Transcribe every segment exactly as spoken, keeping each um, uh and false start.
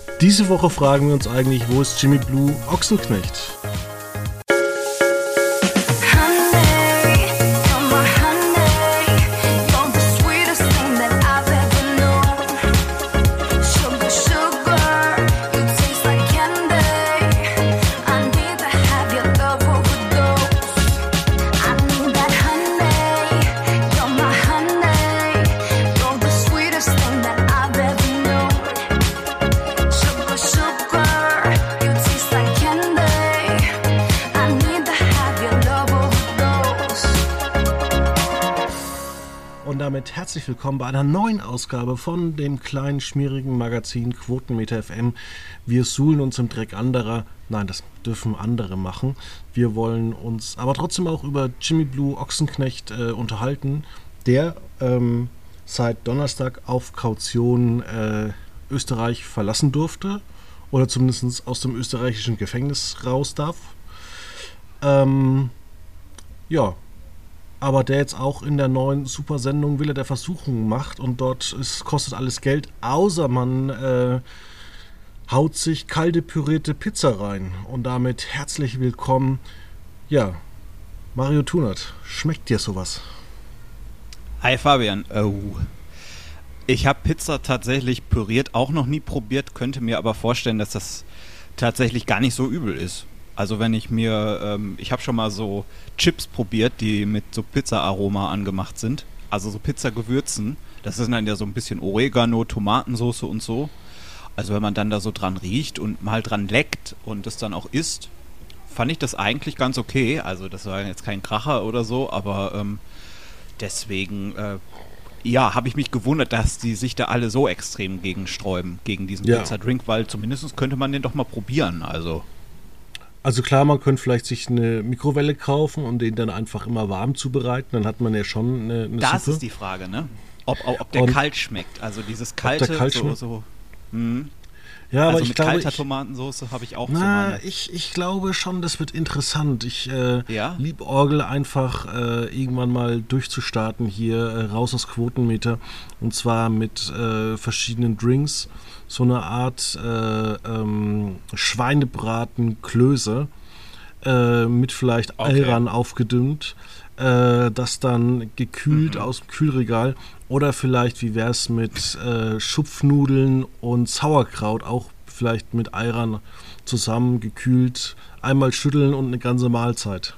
Diese Woche fragen wir uns eigentlich, wo ist Jimmy Blue Ochsenknecht? Herzlich willkommen bei einer neuen Ausgabe von dem kleinen, schmierigen Magazin Quotenmeter F M. Wir suhlen uns im Dreck anderer. Nein, das dürfen andere machen. Wir wollen uns aber trotzdem auch über Jimmy Blue Ochsenknecht äh, unterhalten, der ähm, seit Donnerstag auf Kaution äh, Österreich verlassen durfte oder zumindest aus dem österreichischen Gefängnis raus darf. Ähm, ja, aber der jetzt auch in der neuen Supersendung Wille der Versuchung macht und dort ist, kostet alles Geld, außer man äh, haut sich kalte pürierte Pizza rein. Und damit herzlich willkommen, ja, Mario Thunert. Schmeckt dir sowas? Hi Fabian. Oh. Ich habe Pizza tatsächlich püriert auch noch nie probiert, könnte mir aber vorstellen, dass das tatsächlich gar nicht so übel ist. Also wenn ich mir, ähm, ich habe schon mal so Chips probiert, die mit so Pizza-Aroma angemacht sind. Also so Pizzagewürzen. Das ist dann ja so ein bisschen Oregano, Tomatensauce und so. Also wenn man dann da so dran riecht und mal dran leckt und es dann auch isst, fand ich das eigentlich ganz okay. Also das war jetzt kein Kracher oder so, aber ähm, deswegen, äh, ja, habe ich mich gewundert, dass die sich da alle so extrem gegen sträuben, gegen diesen ja. Pizza-Drink, weil zumindest könnte man den doch mal probieren, also... Also klar, man könnte vielleicht sich eine Mikrowelle kaufen und den dann einfach immer warm zubereiten, dann hat man ja schon eine, eine das Suppe. Ist die Frage, ne? Ob, ob der und kalt schmeckt, also dieses kalte, kalt so, so hm. Ja, also aber ich mit glaube, kalter ich, Tomatensauce habe ich auch na, so meine. ich, ich glaube schon, das wird interessant. Ich äh, ja? liebäugel einfach äh, irgendwann mal durchzustarten hier, äh, raus aus Quotenmeter, und zwar mit äh, verschiedenen Drinks. So eine Art äh, ähm, Schweinebraten Klöße äh, mit vielleicht okay. Ayran aufgedünnt, äh, das dann gekühlt mhm. aus dem Kühlregal, oder vielleicht, wie wäre es mit äh, Schupfnudeln und Sauerkraut, auch vielleicht mit Ayran zusammen gekühlt, einmal schütteln und eine ganze Mahlzeit.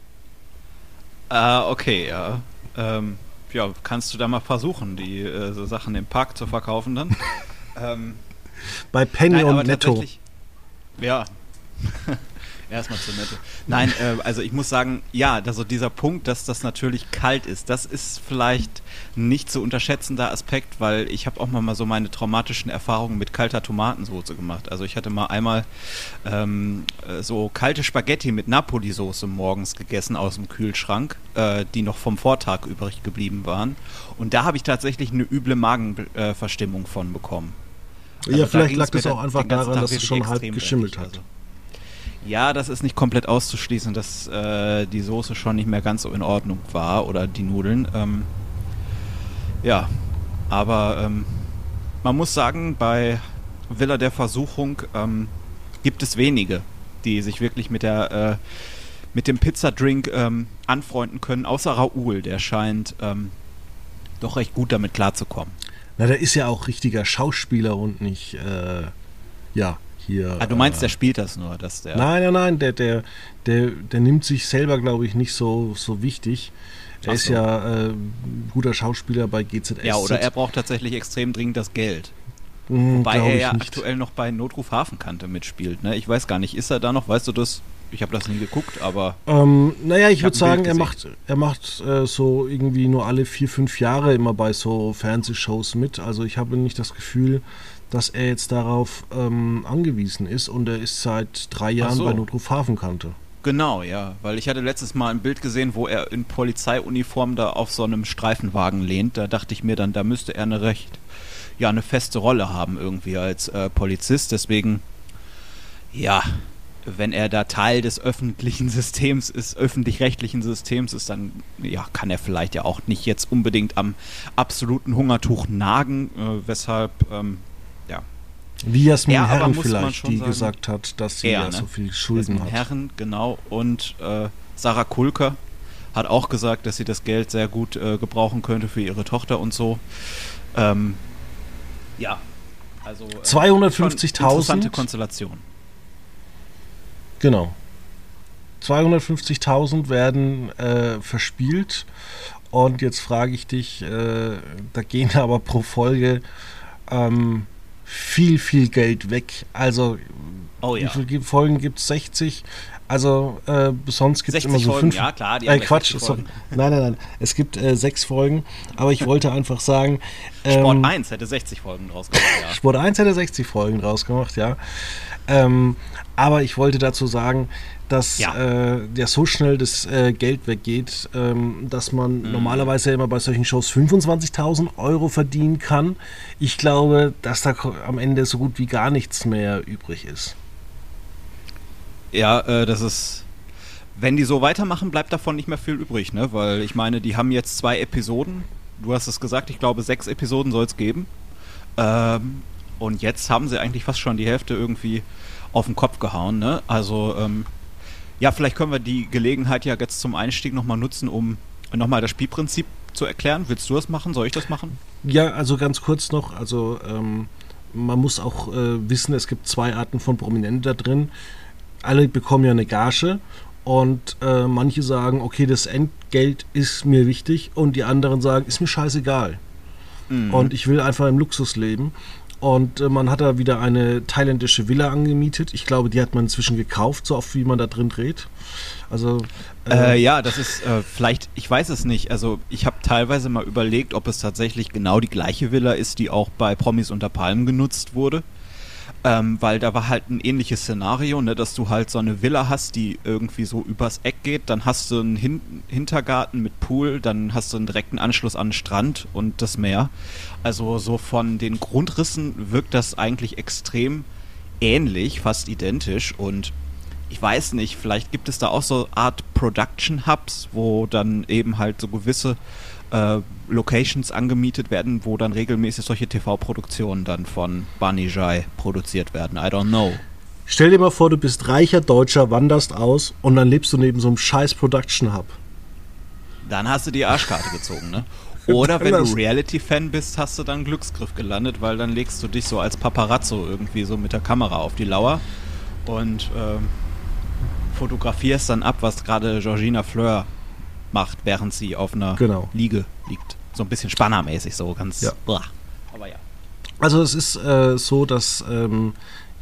Ah, okay, ja. Ähm, ja, kannst du da mal versuchen, die äh, so Sachen im Park zu verkaufen dann? Ähm, Bei Penny nein, und Netto. Ja, erstmal zu Netto. Nein, äh, also ich muss sagen, ja, also dieser Punkt, dass das natürlich kalt ist, das ist vielleicht nicht zu unterschätzender Aspekt, weil ich habe auch mal so meine traumatischen Erfahrungen mit kalter Tomatensauce gemacht. Also ich hatte mal einmal ähm, so kalte Spaghetti mit Napoli-Soße morgens gegessen aus dem Kühlschrank, äh, die noch vom Vortag übrig geblieben waren. Und da habe ich tatsächlich eine üble Magenverstimmung äh, von bekommen. Also ja, vielleicht lag das auch einfach daran, dass es schon halb geschimmelt hat. Also. Ja, das ist nicht komplett auszuschließen, dass äh, die Soße schon nicht mehr ganz so in Ordnung war oder die Nudeln. Ähm, ja, aber ähm, man muss sagen, bei Villa der Versuchung ähm, gibt es wenige, die sich wirklich mit der äh, mit dem Pizzadrink ähm, anfreunden können, außer Raoul, der scheint ähm, doch recht gut damit klarzukommen. Na, der ist ja auch richtiger Schauspieler und nicht, äh, ja, hier... Ah, du meinst, äh, der spielt das nur, dass der... Nein, nein, nein, der, der, der, der nimmt sich selber, glaube ich, nicht so, so wichtig. Er ist so. ja äh, guter Schauspieler bei G Z S Z. Ja, oder er braucht tatsächlich extrem dringend das Geld. Hm, Wobei er ja nicht. aktuell noch bei Notruf Hafenkante mitspielt. Ne? Ich weiß gar nicht, ist er da noch? Weißt du das? Ich habe das nie geguckt, aber... Ähm, naja, ich, ich würde sagen, er gesehen. macht, er macht äh, so irgendwie nur alle vier, fünf Jahre immer bei so Fernsehshows mit. Also ich habe nicht das Gefühl, dass er jetzt darauf ähm, angewiesen ist, und er ist seit drei Jahren so. bei Notruf Hafenkante. Genau, ja, weil ich hatte letztes Mal ein Bild gesehen, wo er in Polizeiuniform da auf so einem Streifenwagen lehnt. Da dachte ich mir dann, da müsste er eine recht, ja, eine feste Rolle haben irgendwie als äh, Polizist. Deswegen, ja, wenn er da Teil des öffentlichen Systems ist, öffentlich-rechtlichen Systems ist, dann ja, kann er vielleicht ja auch nicht jetzt unbedingt am absoluten Hungertuch nagen, äh, weshalb, ähm, ja, Wie Jasmin Ja, aber Herren muss man vielleicht, schon die sagen, gesagt hat, dass sie eher, ja ne? so viel Schulden Jasmin hat. Herren, genau. Und äh, Sarah Kulker hat auch gesagt, dass sie das Geld sehr gut äh, gebrauchen könnte für ihre Tochter und so. Ähm, ja, also äh, zweihundertfünfzigtausend? interessante Konstellation. Genau. zweihundertfünfzigtausend werden äh, verspielt. Und jetzt frage ich dich, äh, da gehen aber pro Folge ähm, viel, viel Geld weg. Also, Oh ja. wie viele Folgen gibt es? sechzig? Also, äh, sonst gibt es immer sechzig so Folgen, fünf. ja klar. Die Äh, haben ja Quatsch, sechzig so, Folgen. nein, nein, nein. Es gibt äh, sechs Folgen, aber ich wollte einfach sagen. Sport ähm, eins hätte sechzig Folgen draus gemacht, ja. Sport eins hätte sechzig Folgen draus gemacht, ja. Ähm, aber ich wollte dazu sagen, dass Ja. äh, ja so schnell das äh, Geld weggeht, ähm, dass man Mhm. normalerweise immer bei solchen Shows fünfundzwanzigtausend Euro verdienen kann. Ich glaube, dass da ko- am Ende so gut wie gar nichts mehr übrig ist. Ja, äh, das ist. Wenn die so weitermachen, bleibt davon nicht mehr viel übrig, ne? Weil ich meine, die haben jetzt zwei Episoden. Du hast es gesagt, ich glaube, sechs Episoden soll es geben. Ähm, und jetzt haben sie eigentlich fast schon die Hälfte irgendwie auf den Kopf gehauen, ne? Also, ähm, ja, vielleicht können wir die Gelegenheit ja jetzt zum Einstieg nochmal nutzen, um nochmal das Spielprinzip zu erklären. Willst du das machen? Soll ich das machen? Ja, also ganz kurz noch, also ähm, man muss auch äh, wissen, es gibt zwei Arten von Prominenten da drin. Alle bekommen ja eine Gage und äh, manche sagen, okay, das Entgelt ist mir wichtig und die anderen sagen, ist mir scheißegal. Mhm. Und ich will einfach im Luxus leben. Und äh, man hat da wieder eine thailändische Villa angemietet. Ich glaube, die hat man inzwischen gekauft, so oft wie man da drin dreht. Also Äh, äh, ja, das ist äh, vielleicht, ich weiß es nicht. Also ich habe teilweise mal überlegt, ob es tatsächlich genau die gleiche Villa ist, die auch bei Promis unter Palmen genutzt wurde. Ähm, weil da war halt ein ähnliches Szenario, ne, dass du halt so eine Villa hast, die irgendwie so übers Eck geht, dann hast du einen Hin- Hintergarten mit Pool, dann hast du einen direkten Anschluss an den Strand und das Meer. Also so von den Grundrissen wirkt das eigentlich extrem ähnlich, fast identisch und ich weiß nicht, vielleicht gibt es da auch so Art Production Hubs, wo dann eben halt so gewisse äh, Locations angemietet werden, wo dann regelmäßig solche T V-Produktionen dann von Banijay produziert werden. I don't know. stell dir mal vor, du bist reicher Deutscher, wanderst aus und dann lebst du neben so einem scheiß Production Hub. Dann hast du die Arschkarte gezogen, ne? Oder wenn Das- du Reality-Fan bist, hast du dann Glücksgriff gelandet, weil dann legst du dich so als Paparazzo irgendwie so mit der Kamera auf die Lauer und ähm, fotografierst dann ab, was gerade Georgina Fleur macht, während sie auf einer Genau. Liege liegt. So ein bisschen spannermäßig, so ganz. Ja. Blah. Aber ja. Also es ist äh, so, dass ähm,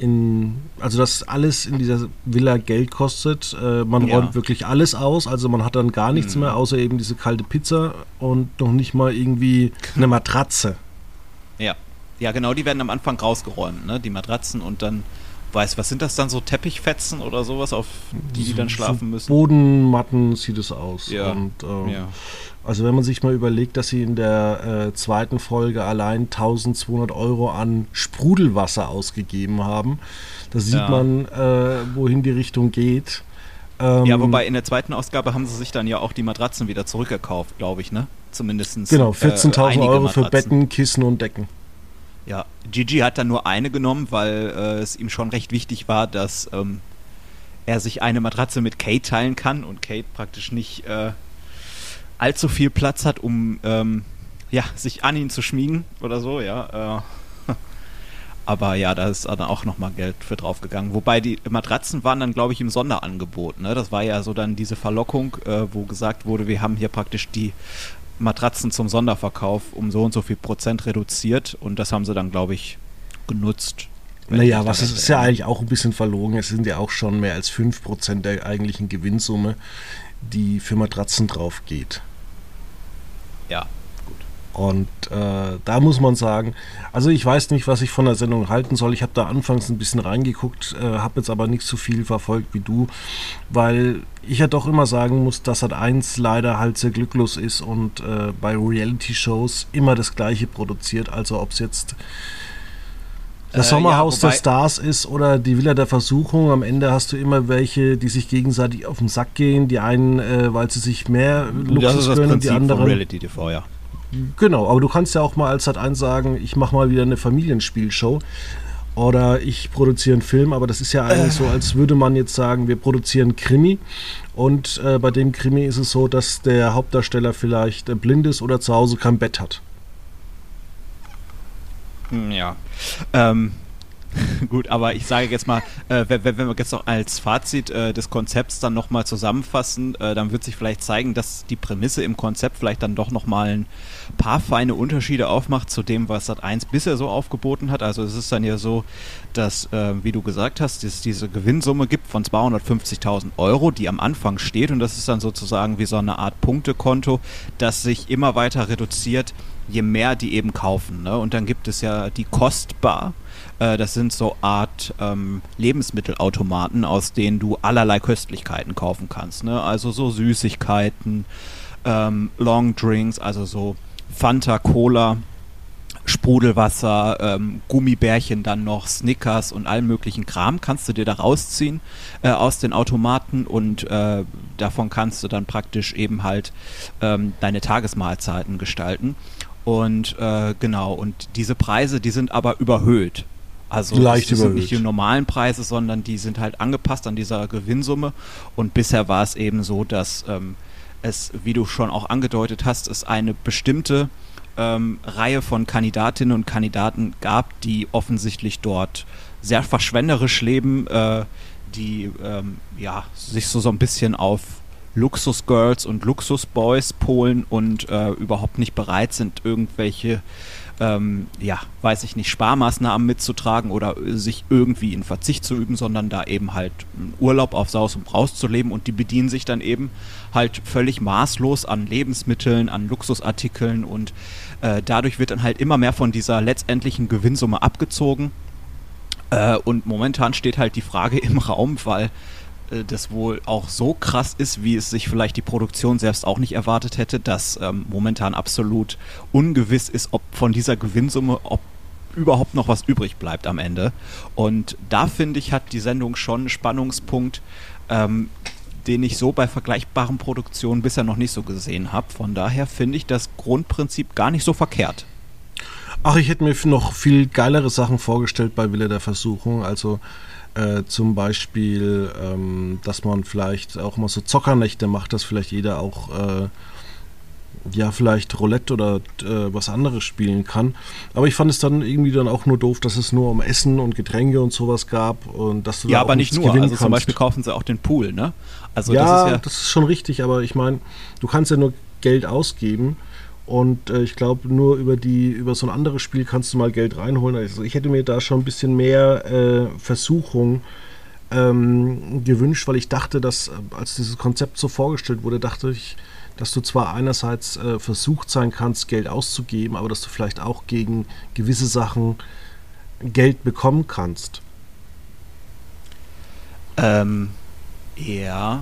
in, also dass alles in dieser Villa Geld kostet. Äh, man Ja. räumt wirklich alles aus, also man hat dann gar nichts Mhm. mehr, außer eben diese kalte Pizza und noch nicht mal irgendwie eine Matratze. Ja. Ja, genau, die werden am Anfang rausgeräumt, ne? Die Matratzen und dann, weiß, was sind das dann, so Teppichfetzen oder sowas, auf die die dann So- schlafen so müssen? Bodenmatten sieht es aus. Ja. Und, ähm, Ja. Also wenn man sich mal überlegt, dass sie in der äh, zweiten Folge allein eintausendzweihundert Euro an Sprudelwasser ausgegeben haben, da sieht Ja. man, äh, wohin die Richtung geht. Ähm, Ja, wobei in der zweiten Ausgabe haben sie sich dann ja auch die Matratzen wieder zurückgekauft, glaube ich, ne? Zumindestens. Genau, äh, vierzehntausend einige Euro für Matratzen. Betten, Kissen und Decken. Ja, Gigi hat dann nur eine genommen, weil äh, es ihm schon recht wichtig war, dass ähm, er sich eine Matratze mit Kate teilen kann und Kate praktisch nicht äh, allzu viel Platz hat, um ähm, ja, sich an ihn zu schmiegen oder so, ja. Äh, aber ja, da ist dann auch nochmal Geld für draufgegangen. Wobei die Matratzen waren dann, glaube ich, im Sonderangebot. Ne? Das war ja so dann diese Verlockung, äh, wo gesagt wurde, wir haben hier praktisch die Matratzen zum Sonderverkauf um so und so viel Prozent reduziert und das haben sie dann, glaube ich, genutzt. wenn ich Naja, mich was daran ist, ist ja erinnere. eigentlich auch ein bisschen verlogen. Es sind ja auch schon mehr als fünf Prozent der eigentlichen Gewinnsumme, die für Matratzen drauf geht. Ja, gut. Und äh, da muss man sagen, also ich weiß nicht, was ich von der Sendung halten soll. Ich habe da anfangs ein bisschen reingeguckt, äh, habe jetzt aber nicht so viel verfolgt wie du, weil ich ja doch immer sagen muss, dass Sat eins leider halt sehr glücklos ist und äh, bei Reality-Shows immer das Gleiche produziert. Also ob es jetzt das Äh, Sommerhaus ja, wobei- der Stars ist oder die Villa der Versuchung. Am Ende hast du immer welche, die sich gegenseitig auf den Sack gehen. Die einen, äh, weil sie sich mehr Das Luxus ist das gönnen, Prinzip die von anderen. Reality T V, ja. Genau, aber du kannst ja auch mal als Sat eins sagen, ich mache mal wieder eine Familienspielshow. oder ich produziere einen Film, aber das ist ja eigentlich äh. so, als würde man jetzt sagen, wir produzieren Krimi und äh, bei dem Krimi ist es so, dass der Hauptdarsteller vielleicht äh, blind ist oder zu Hause kein Bett hat. Ja, ähm, gut, aber ich sage jetzt mal, äh, wenn, wenn wir jetzt noch als Fazit äh, des Konzepts dann nochmal zusammenfassen, äh, dann wird sich vielleicht zeigen, dass die Prämisse im Konzept vielleicht dann doch nochmal ein paar feine Unterschiede aufmacht zu dem, was Sat eins bisher so aufgeboten hat. Also es ist dann ja so, dass, äh, wie du gesagt hast, es diese Gewinnsumme gibt von zweihundertfünfzigtausend Euro, die am Anfang steht, und das ist dann sozusagen wie so eine Art Punktekonto, das sich immer weiter reduziert, je mehr die eben kaufen. Ne? Und dann gibt es ja die Kostbar. Äh, das sind so Art ähm, Lebensmittelautomaten, aus denen du allerlei Köstlichkeiten kaufen kannst. Ne? Also so Süßigkeiten, ähm, Longdrinks, also so Fanta, Cola, Sprudelwasser, ähm, Gummibärchen, dann noch Snickers und allen möglichen Kram kannst du dir da rausziehen äh, aus den Automaten, und äh, davon kannst du dann praktisch eben halt ähm, deine Tagesmahlzeiten gestalten. Und äh, genau, und diese Preise, die sind aber überhöht. Also Leicht das sind überhöht. nicht die normalen Preise, sondern die sind halt angepasst an dieser Gewinnsumme. Und bisher war es eben so, dass ähm, es, wie du schon auch angedeutet hast, es eine bestimmte ähm, Reihe von Kandidatinnen und Kandidaten gab, die offensichtlich dort sehr verschwenderisch leben, äh, die ähm, ja, sich so, so ein bisschen auf Luxusgirls und Luxusboys polen und äh, überhaupt nicht bereit sind, irgendwelche, ähm, ja, weiß ich nicht, Sparmaßnahmen mitzutragen oder sich irgendwie in Verzicht zu üben, sondern da eben halt einen Urlaub auf Saus und Braus zu leben, und die bedienen sich dann eben halt völlig maßlos an Lebensmitteln, an Luxusartikeln, und äh, dadurch wird dann halt immer mehr von dieser letztendlichen Gewinnsumme abgezogen, äh, und momentan steht halt die Frage im Raum, weil das wohl auch so krass ist, wie es sich vielleicht die Produktion selbst auch nicht erwartet hätte, dass ähm, momentan absolut ungewiss ist, ob von dieser Gewinnsumme, ob überhaupt noch was übrig bleibt am Ende. Und da, finde ich, hat die Sendung schon einen Spannungspunkt, ähm, den ich so bei vergleichbaren Produktionen bisher noch nicht so gesehen habe. Von daher finde ich das Grundprinzip gar nicht so verkehrt. Ach, ich hätte mir noch viel geilere Sachen vorgestellt bei Wille der Versuchung, also Äh, zum Beispiel, ähm, dass man vielleicht auch mal so Zockernächte macht, dass vielleicht jeder auch äh, ja vielleicht Roulette oder äh, was anderes spielen kann. Aber ich fand es dann irgendwie dann auch nur doof, dass es nur um Essen und Getränke und sowas gab und dass du ja, da aber auch nicht nur. Also kannst. Zum Beispiel kaufen sie auch den Pool, ne? Also ja, das ist ja, das ist schon richtig, aber ich meine, du kannst ja nur Geld ausgeben. Und äh, ich glaube, nur über die über so ein anderes Spiel kannst du mal Geld reinholen. Also ich hätte mir da schon ein bisschen mehr äh, Versuchung ähm, gewünscht, weil ich dachte, dass, als dieses Konzept so vorgestellt wurde, dachte ich, dass du zwar einerseits äh, versucht sein kannst, Geld auszugeben, aber dass du vielleicht auch gegen gewisse Sachen Geld bekommen kannst. Ähm, ja...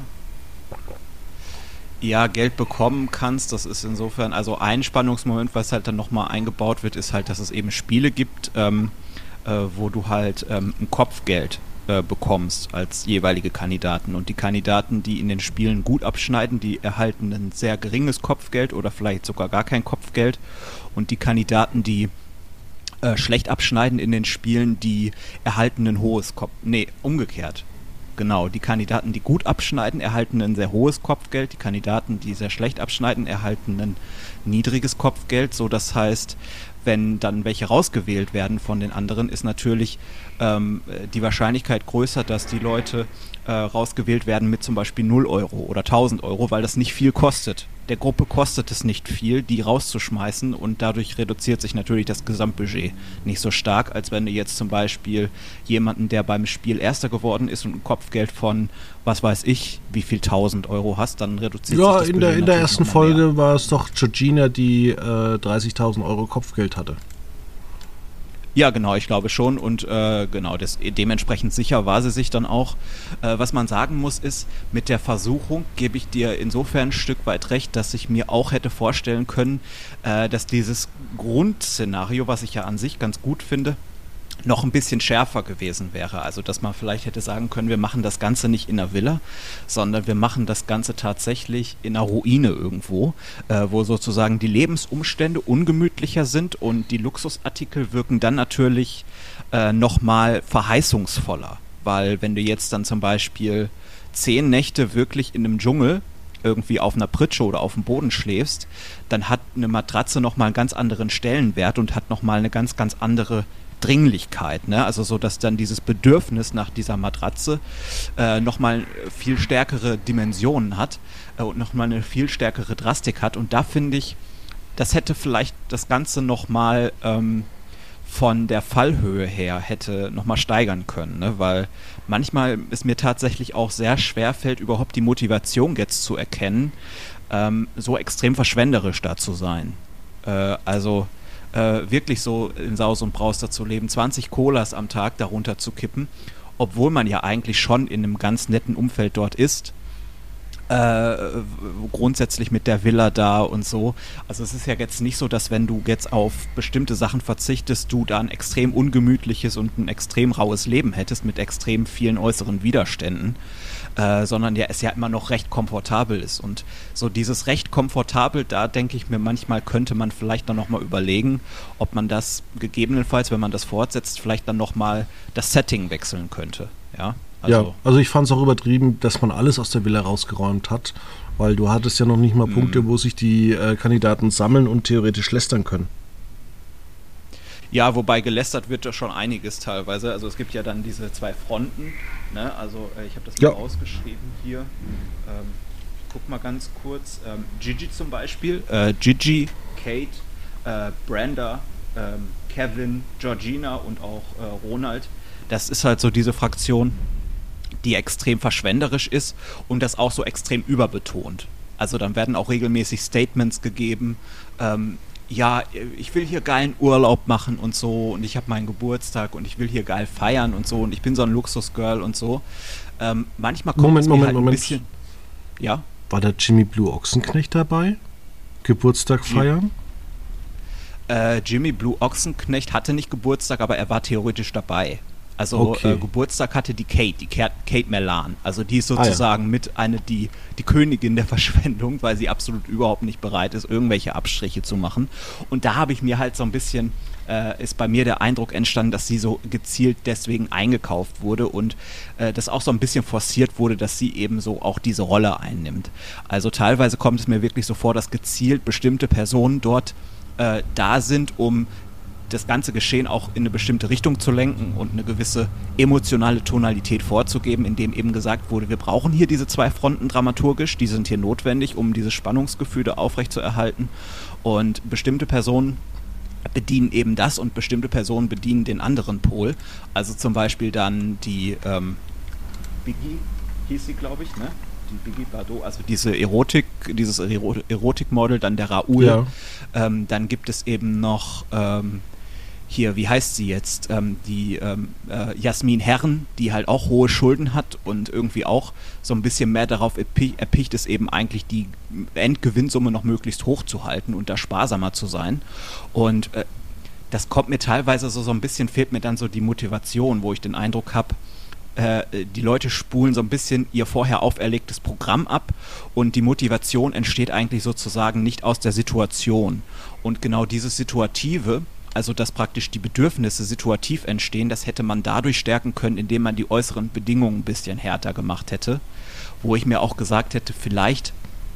Ja, Geld bekommen kannst, das ist insofern, also ein Spannungsmoment, was halt dann nochmal eingebaut wird, ist halt, dass es eben Spiele gibt, ähm, äh, wo du halt ähm, ein Kopfgeld äh, bekommst als jeweilige Kandidaten, und die Kandidaten, die in den Spielen gut abschneiden, die erhalten ein sehr geringes Kopfgeld oder vielleicht sogar gar kein Kopfgeld, und die Kandidaten, die äh, schlecht abschneiden in den Spielen, die erhalten ein hohes Kopf... Nee, umgekehrt. Genau, die Kandidaten, die gut abschneiden, erhalten ein sehr hohes Kopfgeld. Die Kandidaten, die sehr schlecht abschneiden, erhalten ein niedriges Kopfgeld. So, das heißt, wenn dann welche rausgewählt werden von den anderen, ist natürlich ähm, die Wahrscheinlichkeit größer, dass die Leute äh, rausgewählt werden mit zum Beispiel null Euro oder tausend Euro, weil das nicht viel kostet. Der Gruppe kostet es nicht viel, die rauszuschmeißen, und dadurch reduziert sich natürlich das Gesamtbudget nicht so stark, als wenn du jetzt zum Beispiel jemanden, der beim Spiel Erster geworden ist und ein Kopfgeld von, was weiß ich, wie viel tausend Euro hast, dann reduziert ja, sich das in Budget der in der natürlich ersten noch mal Folge mehr. war es doch Georgina, die äh, dreißigtausend Euro Kopfgeld hatte. Ja, genau, ich glaube schon, und äh, genau, das, dementsprechend sicher war sie sich dann auch. Äh, was man sagen muss ist, mit der Versuchung gebe ich dir insofern ein Stück weit recht, dass ich mir auch hätte vorstellen können, äh, dass dieses Grundszenario, was ich ja an sich ganz gut finde, noch ein bisschen schärfer gewesen wäre. Also dass man vielleicht hätte sagen können, wir machen das Ganze nicht in einer Villa, sondern wir machen das Ganze tatsächlich in einer Ruine irgendwo, äh, wo sozusagen die Lebensumstände ungemütlicher sind und die Luxusartikel wirken dann natürlich äh, nochmal verheißungsvoller. Weil wenn du jetzt dann zum Beispiel zehn Nächte wirklich in einem Dschungel irgendwie auf einer Pritsche oder auf dem Boden schläfst, dann hat eine Matratze nochmal einen ganz anderen Stellenwert und hat nochmal eine ganz, ganz andere Dringlichkeit, ne? Also so, dass dann dieses Bedürfnis nach dieser Matratze äh, nochmal viel stärkere Dimensionen hat äh, und nochmal eine viel stärkere Drastik hat. Und da finde ich, das hätte vielleicht das Ganze nochmal ähm, von der Fallhöhe her hätte nochmal steigern können, ne? Weil manchmal ist mir tatsächlich auch sehr schwer fällt, überhaupt die Motivation jetzt zu erkennen, ähm, so extrem verschwenderisch da zu sein. Äh, also Äh, wirklich so in Saus und Braus dazu leben, zwanzig Colas am Tag darunter zu kippen, obwohl man ja eigentlich schon in einem ganz netten Umfeld dort ist, äh, grundsätzlich mit der Villa da und so. Also es ist ja jetzt nicht so, dass wenn du jetzt auf bestimmte Sachen verzichtest, du da ein extrem ungemütliches und ein extrem raues Leben hättest mit extrem vielen äußeren Widerständen. Äh, sondern ja, es ja immer noch recht komfortabel ist. Und so dieses recht komfortabel, da denke ich mir manchmal, könnte man vielleicht dann nochmal überlegen, ob man das gegebenenfalls, wenn man das fortsetzt, vielleicht dann nochmal das Setting wechseln könnte. Ja, also, ja, also ich fand es auch übertrieben, dass man alles aus der Villa rausgeräumt hat, weil du hattest ja noch nicht mal Punkte, wo sich die äh, Kandidaten sammeln und theoretisch lästern können. Ja, wobei gelästert wird ja schon einiges teilweise. Also es gibt ja dann diese zwei Fronten, ne? Also äh, ich habe das mal ja rausgeschrieben hier. Ähm, guck mal ganz kurz. Ähm, Gigi zum Beispiel. Äh, Gigi, Kate, äh, Brenda, ähm, Kevin, Georgina und auch äh, Ronald. Das ist halt so diese Fraktion, die extrem verschwenderisch ist und das auch so extrem überbetont. Also dann werden auch regelmäßig Statements gegeben, ähm, ja, ich will hier geilen Urlaub machen und so und ich habe meinen Geburtstag und ich will hier geil feiern und so und ich bin so ein Luxusgirl und so. Ähm, manchmal kommt Moment, es mir Moment, halt ein Moment. bisschen... Ja? War da Jimmy Blue Ochsenknecht dabei? Geburtstag feiern? Äh, Jimmy Blue Ochsenknecht hatte nicht Geburtstag, aber er war theoretisch dabei. Also okay. äh, Geburtstag hatte die Kate, die Kate, Kate Melan. Also die ist sozusagen ah, ja. mit eine die, die Königin der Verschwendung, weil sie absolut überhaupt nicht bereit ist, irgendwelche Abstriche zu machen. Und da habe ich mir halt so ein bisschen, äh, ist bei mir der Eindruck entstanden, dass sie so gezielt deswegen eingekauft wurde und äh, das auch so ein bisschen forciert wurde, dass sie eben so auch diese Rolle einnimmt. Also teilweise kommt es mir wirklich so vor, dass gezielt bestimmte Personen dort äh, da sind, um das ganze Geschehen auch in eine bestimmte Richtung zu lenken und eine gewisse emotionale Tonalität vorzugeben, indem eben gesagt wurde, wir brauchen hier diese zwei Fronten dramaturgisch, die sind hier notwendig, um dieses Spannungsgefühl aufrechtzuerhalten und bestimmte Personen bedienen eben das und bestimmte Personen bedienen den anderen Pol, also zum Beispiel dann die ähm, Biggie hieß sie, glaube ich, ne? Die Biggie Bardot, also diese Erotik, dieses Ero- Erotikmodel, dann der Raoul, ja. ähm, dann gibt es eben noch ähm, hier, wie heißt sie jetzt, ähm, die ähm, äh, Jasmin Herren, die halt auch hohe Schulden hat und irgendwie auch so ein bisschen mehr darauf erpi- erpicht ist, eben eigentlich die Endgewinnsumme noch möglichst hoch zu halten und da sparsamer zu sein. Und äh, das kommt mir teilweise so, so ein bisschen, fehlt mir dann so die Motivation, wo ich den Eindruck habe, äh, die Leute spulen so ein bisschen ihr vorher auferlegtes Programm ab und die Motivation entsteht eigentlich sozusagen nicht aus der Situation. Und genau dieses Situative, also dass praktisch die Bedürfnisse situativ entstehen, das hätte man dadurch stärken können, indem man die äußeren Bedingungen ein bisschen härter gemacht hätte. Wo ich mir auch gesagt hätte, vielleicht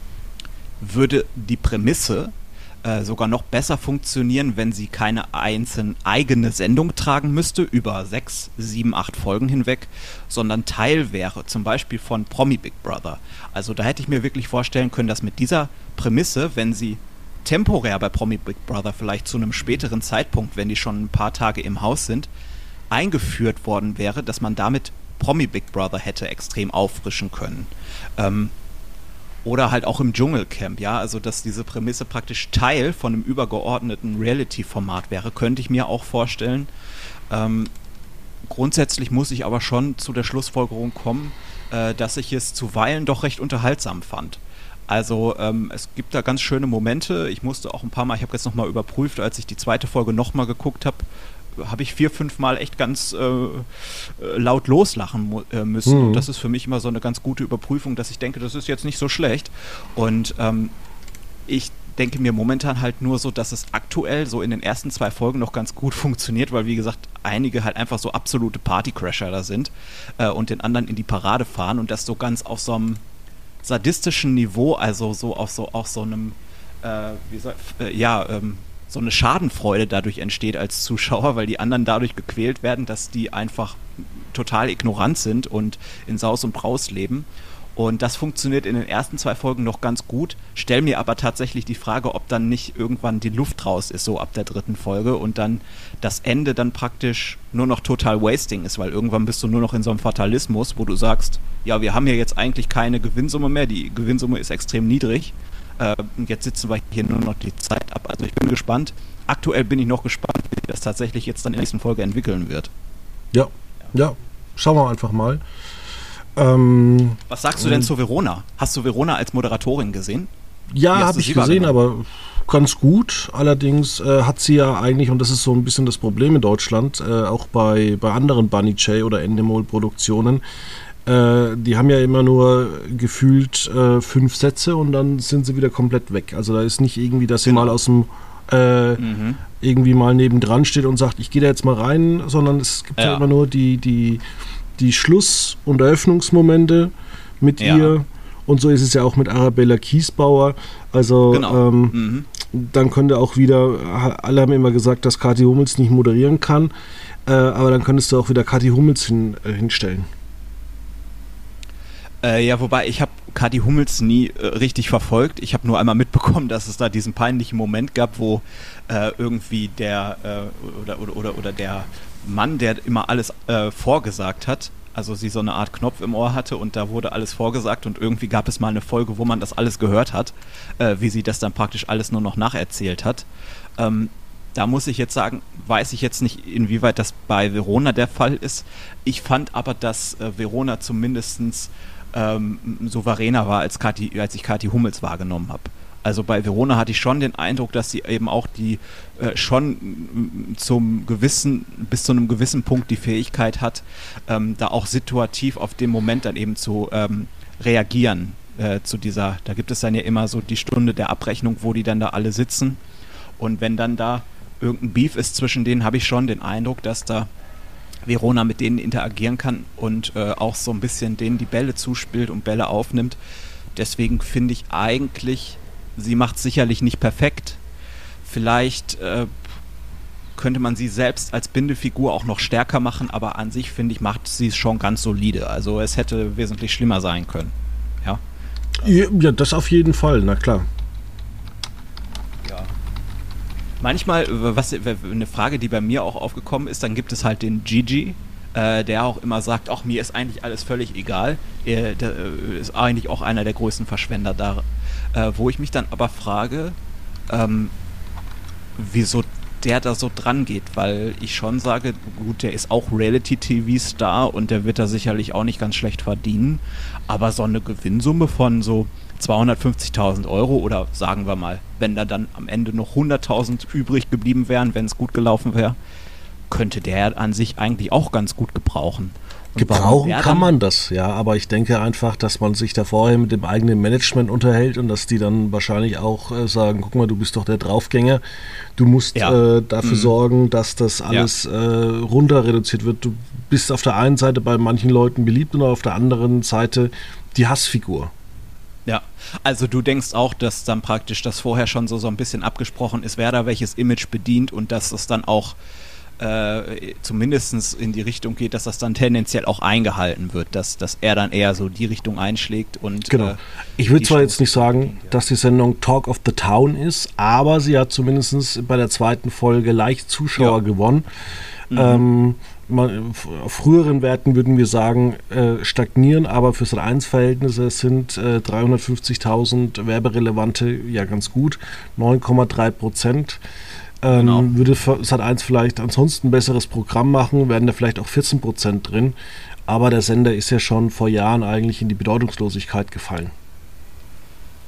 würde die Prämisse äh, sogar noch besser funktionieren, wenn sie keine einzelne eigene Sendung tragen müsste, über sechs, sieben, acht Folgen hinweg, sondern Teil wäre, zum Beispiel von Promi Big Brother. Also da hätte ich mir wirklich vorstellen können, dass mit dieser Prämisse, wenn sie temporär bei Promi Big Brother vielleicht zu einem späteren Zeitpunkt, wenn die schon ein paar Tage im Haus sind, eingeführt worden wäre, dass man damit Promi Big Brother hätte extrem auffrischen können. Ähm, oder halt auch im Dschungelcamp, ja, also dass diese Prämisse praktisch Teil von einem übergeordneten Reality-Format wäre, könnte ich mir auch vorstellen. Ähm, grundsätzlich muss ich aber schon zu der Schlussfolgerung kommen, äh, dass ich es zuweilen doch recht unterhaltsam fand. Also ähm, es gibt da ganz schöne Momente. Ich musste auch ein paar Mal, ich habe jetzt nochmal überprüft, als ich die zweite Folge nochmal geguckt habe, habe ich vier, fünf Mal echt ganz äh, laut loslachen mu- äh, müssen. Mhm. Und das ist für mich immer so eine ganz gute Überprüfung, dass ich denke, das ist jetzt nicht so schlecht. Und ähm, ich denke mir momentan halt nur so, dass es aktuell so in den ersten zwei Folgen noch ganz gut funktioniert, weil wie gesagt, einige halt einfach so absolute Partycrasher da sind äh, und den anderen in die Parade fahren und das so ganz auf so einem sadistischen Niveau, also so auf so, auf so einem äh, wie soll, äh, ja, ähm, so eine Schadenfreude dadurch entsteht als Zuschauer, weil die anderen dadurch gequält werden, dass die einfach total ignorant sind und in Saus und Braus leben. Und das funktioniert in den ersten zwei Folgen noch ganz gut. Stell mir aber tatsächlich die Frage, ob dann nicht irgendwann die Luft raus ist, so ab der dritten Folge und dann das Ende dann praktisch nur noch total wasting ist, weil irgendwann bist du nur noch in so einem Fatalismus, wo du sagst, ja, wir haben ja jetzt eigentlich keine Gewinnsumme mehr, die Gewinnsumme ist extrem niedrig. Äh, jetzt sitzen wir hier nur noch die Zeit ab. Also ich bin gespannt. Aktuell bin ich noch gespannt, wie das tatsächlich jetzt dann in der nächsten Folge entwickeln wird. Ja, ja, schauen wir einfach mal. Ähm, Was sagst du denn zu Verona? Hast du Verona als Moderatorin gesehen? Ja, habe ich gesehen, aber ganz gut. Allerdings äh, hat sie ja eigentlich, und das ist so ein bisschen das Problem in Deutschland, äh, auch bei, bei anderen Bunny J oder Endemol-Produktionen, äh, die haben ja immer nur gefühlt äh, fünf Sätze und dann sind sie wieder komplett weg. Also da ist nicht irgendwie, dass sie genau. mal aus dem äh, mhm. irgendwie mal nebendran steht und sagt, ich gehe da jetzt mal rein, sondern es gibt ja, ja immer nur die, die die Schluss- und Eröffnungsmomente mit ja. ihr. Und so ist es ja auch mit Arabella Kiesbauer. Also genau. ähm, mhm. dann könnte auch wieder, alle haben immer gesagt, dass Kathi Hummels nicht moderieren kann, äh, aber dann könntest du auch wieder Kathi Hummels hin, äh, hinstellen. Äh, ja, wobei ich habe Kathi Hummels nie äh, richtig verfolgt. Ich habe nur einmal mitbekommen, dass es da diesen peinlichen Moment gab, wo äh, irgendwie der äh, oder, oder, oder, oder der Mann, der immer alles äh, vorgesagt hat, also sie so eine Art Knopf im Ohr hatte und da wurde alles vorgesagt und irgendwie gab es mal eine Folge, wo man das alles gehört hat, äh, wie sie das dann praktisch alles nur noch nacherzählt hat. Ähm, da muss ich jetzt sagen, weiß ich jetzt nicht, inwieweit das bei Verona der Fall ist. Ich fand aber, dass äh, Verona zumindest ähm, souveräner war, als, Kathi, als ich Kathi Hummels wahrgenommen habe. Also bei Verona hatte ich schon den Eindruck, dass sie eben auch die äh, schon zum gewissen, bis zu einem gewissen Punkt die Fähigkeit hat, ähm, da auch situativ auf den Moment dann eben zu ähm, reagieren. Äh, zu dieser, da gibt es dann ja immer so die Stunde der Abrechnung, wo die dann da alle sitzen. Und wenn dann da irgendein Beef ist zwischen denen, habe ich schon den Eindruck, dass da Verona mit denen interagieren kann und äh, auch so ein bisschen denen die Bälle zuspielt und Bälle aufnimmt. Deswegen finde ich eigentlich, sie macht es sicherlich nicht perfekt. Vielleicht äh, könnte man sie selbst als Bindefigur auch noch stärker machen, aber an sich, finde ich, macht sie es schon ganz solide. Also es hätte wesentlich schlimmer sein können. Ja, ja, das auf jeden Fall, na klar. Ja. Manchmal, was eine Frage, die bei mir auch aufgekommen ist, dann gibt es halt den Gigi, äh, der auch immer sagt, ach, mir ist eigentlich alles völlig egal. Er der, äh, ist eigentlich auch einer der größten Verschwender da. Äh, wo ich mich dann aber frage, ähm, wieso der da so dran geht, weil ich schon sage, gut, der ist auch Reality-T V-Star und der wird da sicherlich auch nicht ganz schlecht verdienen, aber so eine Gewinnsumme von so zweihundertfünfzigtausend Euro oder sagen wir mal, wenn da dann am Ende noch hunderttausend übrig geblieben wären, wenn es gut gelaufen wäre, könnte der an sich eigentlich auch ganz gut gebrauchen. Und gebrauchen kann man das, ja, aber ich denke einfach, dass man sich da vorher mit dem eigenen Management unterhält und dass die dann wahrscheinlich auch äh, sagen, guck mal, du bist doch der Draufgänger, du musst ja. äh, dafür mhm. sorgen, dass das alles ja. äh, runter reduziert wird. Du bist auf der einen Seite bei manchen Leuten beliebt und auf der anderen Seite die Hassfigur. Ja, also du denkst auch, dass dann praktisch das vorher schon so, so ein bisschen abgesprochen ist, wer da welches Image bedient und dass es dann auch Äh, zumindest in die Richtung geht, dass das dann tendenziell auch eingehalten wird, dass, dass er dann eher so die Richtung einschlägt. Und genau. Äh, ich würde zwar jetzt nicht sagen, bedient, ja. dass die Sendung Talk of the Town ist, aber sie hat zumindest bei der zweiten Folge leicht Zuschauer ja. gewonnen. Mhm. Ähm, man, auf früheren Werten würden wir sagen, äh, stagnieren, aber für Sat eins Verhältnisse sind äh, dreihundertfünfzigtausend Werberelevante ja ganz gut, neun Komma drei Prozent. Ähm, genau. Würde Sat eins vielleicht ansonsten ein besseres Programm machen, wären da vielleicht auch vierzehn Prozent drin, aber der Sender ist ja schon vor Jahren eigentlich in die Bedeutungslosigkeit gefallen.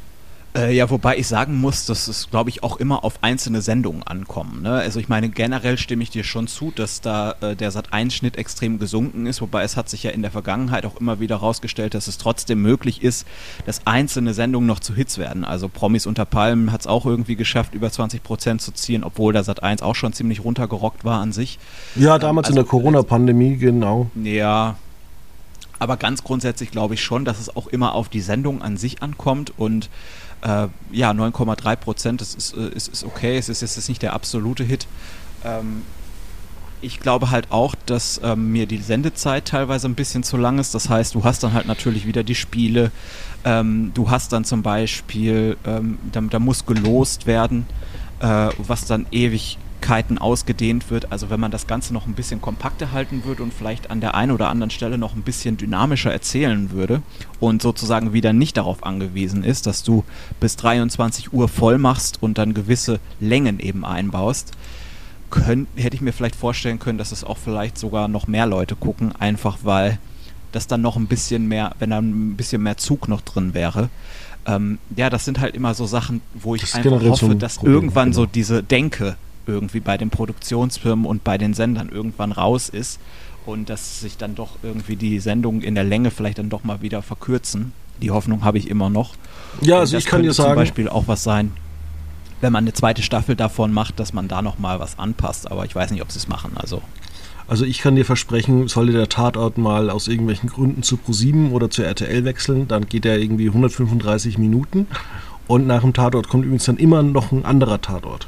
Äh, ja, wobei ich sagen muss, dass es, glaube ich, auch immer auf einzelne Sendungen ankommt. Ne? Also ich meine, generell stimme ich dir schon zu, dass da äh, der Sat eins Schnitt extrem gesunken ist, wobei es hat sich ja in der Vergangenheit auch immer wieder herausgestellt, dass es trotzdem möglich ist, dass einzelne Sendungen noch zu Hits werden. Also Promis unter Palmen hat es auch irgendwie geschafft, über zwanzig Prozent zu ziehen, obwohl der Sat eins auch schon ziemlich runtergerockt war an sich. Ja, damals ähm, also, in der Corona-Pandemie, genau. Ja, aber ganz grundsätzlich glaube ich schon, dass es auch immer auf die Sendung an sich ankommt und Äh, ja, neun Komma drei Prozent, das ist, ist, ist okay, es ist jetzt nicht der absolute Hit. Ähm, ich glaube halt auch, dass ähm, mir die Sendezeit teilweise ein bisschen zu lang ist. Das heißt, du hast dann halt natürlich wieder die Spiele. Ähm, du hast dann zum Beispiel, ähm, da, da muss gelost werden, äh, was dann Ewigkeiten ausgedehnt wird. Also wenn man das Ganze noch ein bisschen kompakter halten würde und vielleicht an der einen oder anderen Stelle noch ein bisschen dynamischer erzählen würde und sozusagen wieder nicht darauf angewiesen ist, dass du bis dreiundzwanzig Uhr voll machst und dann gewisse Längen eben einbaust, könnt, hätte ich mir vielleicht vorstellen können, dass es auch vielleicht sogar noch mehr Leute gucken, einfach weil das dann noch ein bisschen mehr, wenn da ein bisschen mehr Zug noch drin wäre. Ähm, ja, das sind halt immer so Sachen, wo ich einfach hoffe, dass Problem, irgendwann genau. so diese Denke irgendwie bei den Produktionsfirmen und bei den Sendern irgendwann raus ist und dass sich dann doch irgendwie die Sendungen in der Länge vielleicht dann doch mal wieder verkürzen. Die Hoffnung habe ich immer noch. Ja, also ich kann dir sagen, zum Beispiel auch was sein, wenn man eine zweite Staffel davon macht, dass man da noch mal was anpasst, aber ich weiß nicht, ob sie es machen. Also Also ich kann dir versprechen, sollte der Tatort mal aus irgendwelchen Gründen zu ProSieben oder zu R T L wechseln, dann geht er irgendwie hundertfünfunddreißig Minuten und nach dem Tatort kommt übrigens dann immer noch ein anderer Tatort.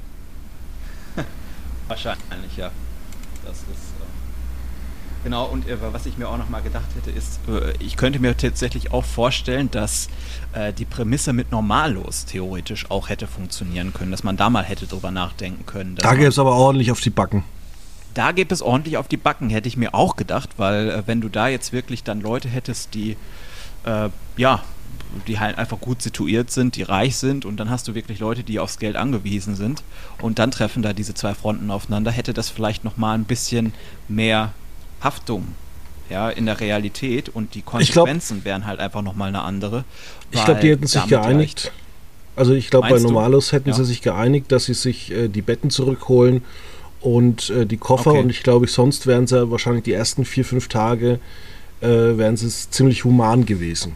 Wahrscheinlich, ja. Das ist äh genau, und äh, was ich mir auch noch mal gedacht hätte, ist, äh, ich könnte mir tatsächlich auch vorstellen, dass äh, die Prämisse mit Normallos theoretisch auch hätte funktionieren können, dass man da mal hätte drüber nachdenken können. Da gäbe es aber ordentlich auf die Backen. Da gäbe es ordentlich auf die Backen, hätte ich mir auch gedacht, weil äh, wenn du da jetzt wirklich dann Leute hättest, die äh, ja, die halt einfach gut situiert sind, die reich sind und dann hast du wirklich Leute, die aufs Geld angewiesen sind und dann treffen da diese zwei Fronten aufeinander, hätte das vielleicht nochmal ein bisschen mehr Haftung, ja, in der Realität und die Konsequenzen glaub, wären halt einfach nochmal eine andere. Ich glaube, die hätten sich geeinigt. Also ich glaube, bei Normalos hätten ja. sie sich geeinigt, dass sie sich äh, die Betten zurückholen und äh, die Koffer okay. und ich glaube, sonst wären sie wahrscheinlich die ersten vier, fünf Tage äh, wären sie ziemlich human gewesen.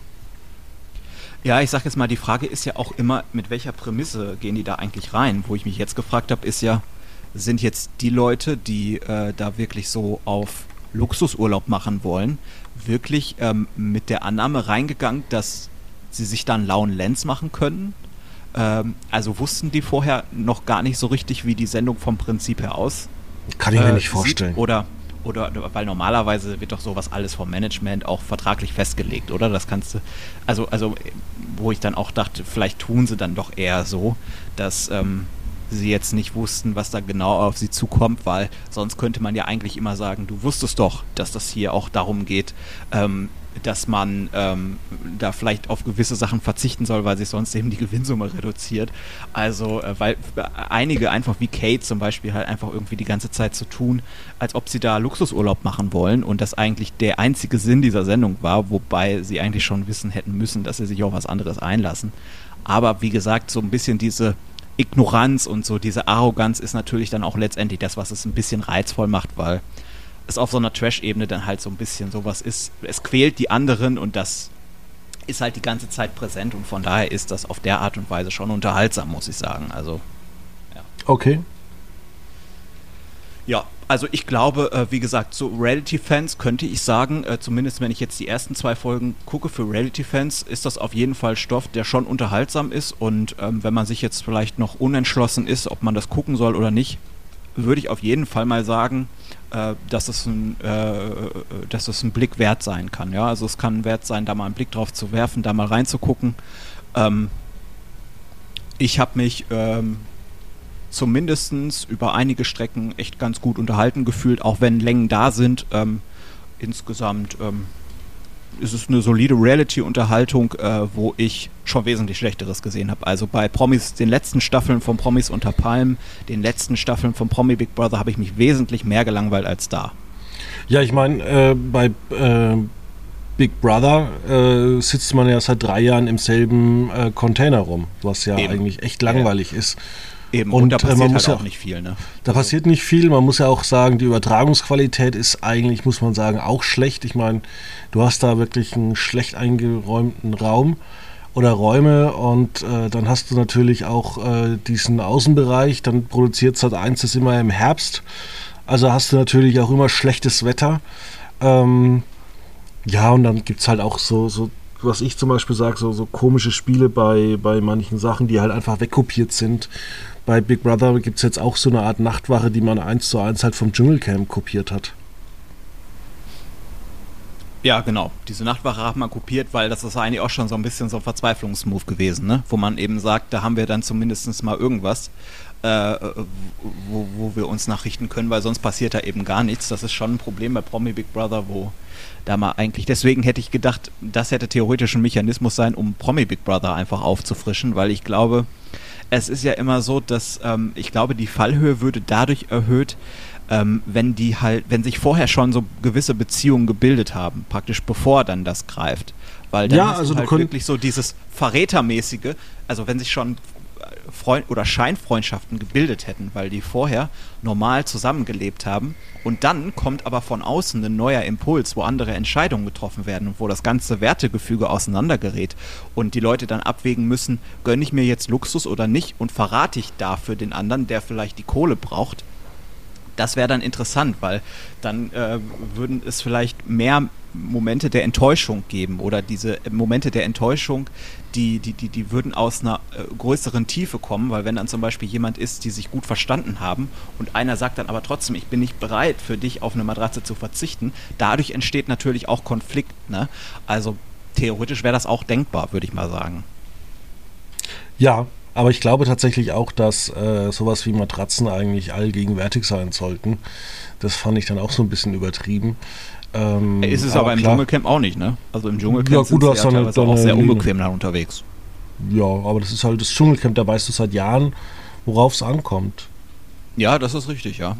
Ja, ich sag jetzt mal, die Frage ist ja auch immer, mit welcher Prämisse gehen die da eigentlich rein? Wo ich mich jetzt gefragt habe, ist ja, sind jetzt die Leute, die äh, da wirklich so auf Luxusurlaub machen wollen, wirklich ähm, mit der Annahme reingegangen, dass sie sich dann lauen Lenz machen können? Ähm, also wussten die vorher noch gar nicht so richtig, wie die Sendung vom Prinzip her aus Kann ich mir äh, nicht vorstellen. Sieht, oder Oder, weil normalerweise wird doch sowas alles vom Management auch vertraglich festgelegt, oder? Das kannst du, also, also, wo ich dann auch dachte, vielleicht tun sie dann doch eher so, dass ähm, sie jetzt nicht wussten, was da genau auf sie zukommt, weil sonst könnte man ja eigentlich immer sagen, du wusstest doch, dass das hier auch darum geht, ähm, dass man ähm, da vielleicht auf gewisse Sachen verzichten soll, weil sich sonst eben die Gewinnsumme reduziert. Also, äh, weil einige einfach wie Kate zum Beispiel halt einfach irgendwie die ganze Zeit so tun, als ob sie da Luxusurlaub machen wollen und das eigentlich der einzige Sinn dieser Sendung war, wobei sie eigentlich schon wissen hätten müssen, dass sie sich auf was anderes einlassen. Aber wie gesagt, so ein bisschen diese Ignoranz und so diese Arroganz ist natürlich dann auch letztendlich das, was es ein bisschen reizvoll macht, weil es auf so einer Trash-Ebene dann halt so ein bisschen sowas ist. Es quält die anderen und das ist halt die ganze Zeit präsent und von daher ist das auf der Art und Weise schon unterhaltsam, muss ich sagen. Also, ja. Okay. Ja, also ich glaube, äh, wie gesagt, so Reality-Fans könnte ich sagen, äh, zumindest wenn ich jetzt die ersten zwei Folgen gucke, für Reality-Fans ist das auf jeden Fall Stoff, der schon unterhaltsam ist und ähm, wenn man sich jetzt vielleicht noch unentschlossen ist, ob man das gucken soll oder nicht, würde ich auf jeden Fall mal sagen, äh, dass es ein, äh, dass es ein Blick wert sein kann. Ja? Also es kann wert sein, da mal einen Blick drauf zu werfen, da mal reinzugucken. Ähm, ich habe mich ähm, zumindest über einige Strecken echt ganz gut unterhalten gefühlt, auch wenn Längen da sind. Ähm, insgesamt ähm, ist es eine solide Reality-Unterhaltung, äh, wo ich schon wesentlich Schlechteres gesehen habe. Also bei Promis, den letzten Staffeln von Promis unter Palmen, den letzten Staffeln von Promi Big Brother habe ich mich wesentlich mehr gelangweilt als da. Ja, ich meine, äh, bei äh, Big Brother äh, sitzt man ja seit drei Jahren im selben äh, Container rum, was ja Eben. eigentlich echt langweilig ja. ist. Eben, und, und da passiert äh, man halt muss auch ja, nicht viel. Ne? Da also. passiert nicht viel. Man muss ja auch sagen, die Übertragungsqualität ist eigentlich, muss man sagen, auch schlecht. Ich meine, du hast da wirklich einen schlecht eingeräumten Raum oder Räume und äh, dann hast du natürlich auch äh, diesen Außenbereich. Dann produziert Sat eins das immer im Herbst. Also hast du natürlich auch immer schlechtes Wetter. Ähm, ja, und dann gibt es halt auch so, so, was ich zum Beispiel sage, so, so komische Spiele bei, bei manchen Sachen, die halt einfach wegkopiert sind. Bei Big Brother gibt es jetzt auch so eine Art Nachtwache, die man eins zu eins halt vom Dschungelcamp kopiert hat. Ja, genau. Diese Nachtwache hat man kopiert, weil das ist eigentlich auch schon so ein bisschen so ein Verzweiflungsmove gewesen, ne? Wo man eben sagt, da haben wir dann zumindest mal irgendwas, äh, wo, wo wir uns nachrichten können, weil sonst passiert da eben gar nichts. Das ist schon ein Problem bei Promi Big Brother, wo da mal eigentlich, deswegen hätte ich gedacht, das hätte theoretisch ein Mechanismus sein, um Promi Big Brother einfach aufzufrischen, weil ich glaube, es ist ja immer so, dass ähm, ich glaube, die Fallhöhe würde dadurch erhöht, ähm, wenn die halt, wenn sich vorher schon so gewisse Beziehungen gebildet haben, praktisch bevor dann das greift. Weil dann ja, hast also du halt du wirklich so dieses Verrätermäßige, also wenn sich schon Freund- oder Scheinfreundschaften gebildet hätten, weil die vorher normal zusammengelebt haben und dann kommt aber von außen ein neuer Impuls, wo andere Entscheidungen getroffen werden und wo das ganze Wertegefüge auseinandergerät und die Leute dann abwägen müssen, gönne ich mir jetzt Luxus oder nicht und verrate ich dafür den anderen, der vielleicht die Kohle braucht. Das wäre dann interessant, weil dann äh, würden es vielleicht mehr Momente der Enttäuschung geben oder diese Momente der Enttäuschung, die, die, die, die würden aus einer äh, größeren Tiefe kommen, weil wenn dann zum Beispiel jemand ist, die sich gut verstanden haben und einer sagt dann aber trotzdem, ich bin nicht bereit für dich auf eine Matratze zu verzichten, dadurch entsteht natürlich auch Konflikt, ne? Also theoretisch wäre das auch denkbar, würde ich mal sagen. Ja, aber ich glaube tatsächlich auch, dass äh, sowas wie Matratzen eigentlich allgegenwärtig sein sollten. Das fand ich dann auch so ein bisschen übertrieben. Ähm, ist es aber, aber im klar, Dschungelcamp auch nicht, ne? Also im Dschungelcamp ja, gut, sind du sie hast ja dann teilweise eine, auch sehr eine unbequem da unterwegs. Ja, aber das ist halt das Dschungelcamp, da weißt du seit Jahren, worauf es ankommt. Ja, das ist richtig, ja.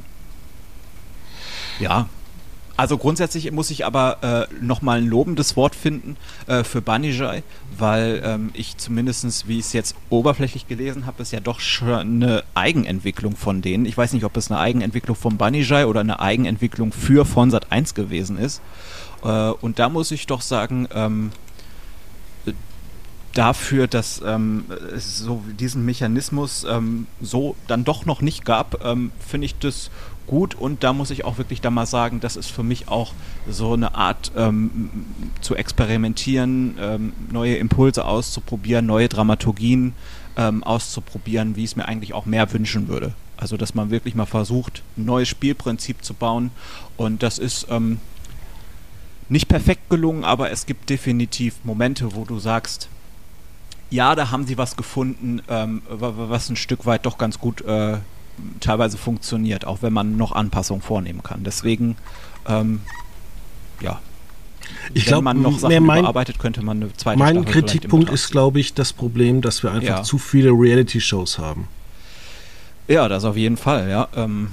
Ja. Also grundsätzlich muss ich aber äh, nochmal ein lobendes Wort finden äh, für Banijay, weil ähm, ich zumindest, wie ich es jetzt oberflächlich gelesen habe, ist ja doch schon eine Eigenentwicklung von denen. Ich weiß nicht, ob es eine Eigenentwicklung von Banijay oder eine Eigenentwicklung für von Sat eins gewesen ist. Äh, und da muss ich doch sagen, ähm, dafür, dass ähm, es so diesen Mechanismus ähm, so dann doch noch nicht gab, ähm, finde ich das gut und da muss ich auch wirklich da mal sagen, das ist für mich auch so eine Art ähm, zu experimentieren, ähm, neue Impulse auszuprobieren, neue Dramaturgien ähm, auszuprobieren, wie ich es mir eigentlich auch mehr wünschen würde. Also, dass man wirklich mal versucht, ein neues Spielprinzip zu bauen und das ist ähm, nicht perfekt gelungen, aber es gibt definitiv Momente, wo du sagst, ja, da haben sie was gefunden, ähm, was ein Stück weit doch ganz gut äh, teilweise funktioniert, auch wenn man noch Anpassungen vornehmen kann. Deswegen, ähm, ja, ich wenn glaub, man noch Sachen mein, überarbeitet, könnte man eine zweite Mein Staffel Kritikpunkt ist, glaube ich, das Problem, dass wir einfach ja. zu viele Reality-Shows haben. Ja, das auf jeden Fall, ja. Ähm,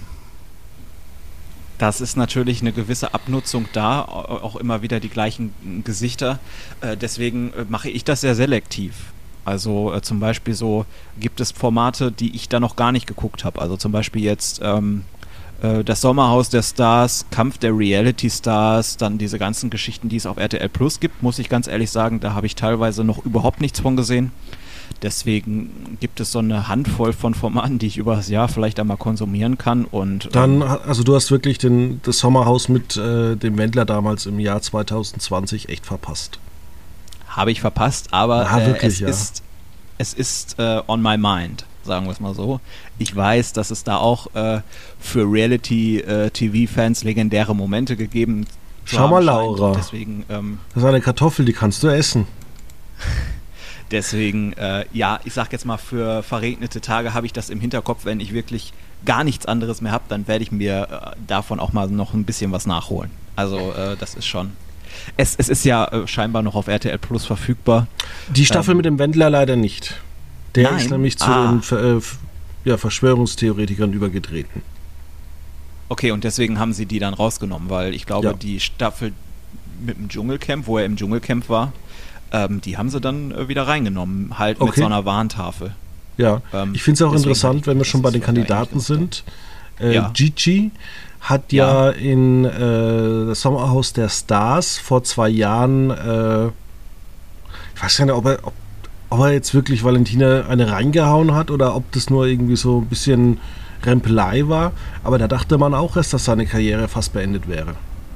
das ist natürlich eine gewisse Abnutzung da, auch immer wieder die gleichen Gesichter. Äh, deswegen äh, mache ich das sehr selektiv. Also äh, zum Beispiel so gibt es Formate, die ich da noch gar nicht geguckt habe. Also zum Beispiel jetzt ähm, äh, das Sommerhaus der Stars, Kampf der Reality Stars, dann diese ganzen Geschichten, die es auf R T L Plus gibt, muss ich ganz ehrlich sagen, da habe ich teilweise noch überhaupt nichts von gesehen. Deswegen gibt es so eine Handvoll von Formaten, die ich über das Jahr vielleicht einmal konsumieren kann. Und dann, ähm, also du hast wirklich den, das Sommerhaus mit äh, dem Wendler damals im Jahr zwanzig zwanzig echt verpasst. Habe ich verpasst, aber ja, äh, wirklich, es, ja. ist, es ist äh, on my mind, sagen wir es mal so. Ich weiß, dass es da auch äh, für Reality-T V-Fans legendäre Momente gegeben zu Schau haben mal, scheint. Laura. Deswegen, ähm, Das ist eine Kartoffel, die kannst du essen. deswegen äh, ja, ich sag jetzt mal, für verregnete Tage habe ich das im Hinterkopf. Wenn ich wirklich gar nichts anderes mehr habe, dann werde ich mir äh, davon auch mal noch ein bisschen was nachholen. Also äh, das ist schon... Es, es ist ja äh, scheinbar noch auf R T L Plus verfügbar. Die Staffel ähm, mit dem Wendler leider nicht. Der nein? ist nämlich zu ah. den äh, ja, Verschwörungstheoretikern übergetreten. Okay, und deswegen haben sie die dann rausgenommen, weil ich glaube, ja. die Staffel mit dem Dschungelcamp, wo er im Dschungelcamp war, ähm, die haben sie dann äh, wieder reingenommen, halt mit Okay. so einer Warntafel. Ja, Ähm, ich finde es auch deswegen interessant, wenn wir das schon bei ist den vielleicht Kandidaten eigentlich sind. Äh, Ja. Gigi hat ja, in äh, das Sommerhaus der Stars vor zwei Jahren, äh, ich weiß gar nicht, ob er, ob, ob er jetzt wirklich Valentina eine reingehauen hat oder ob das nur irgendwie so ein bisschen Rempelei war. Aber da dachte man auch erst, dass seine Karriere fast beendet wäre.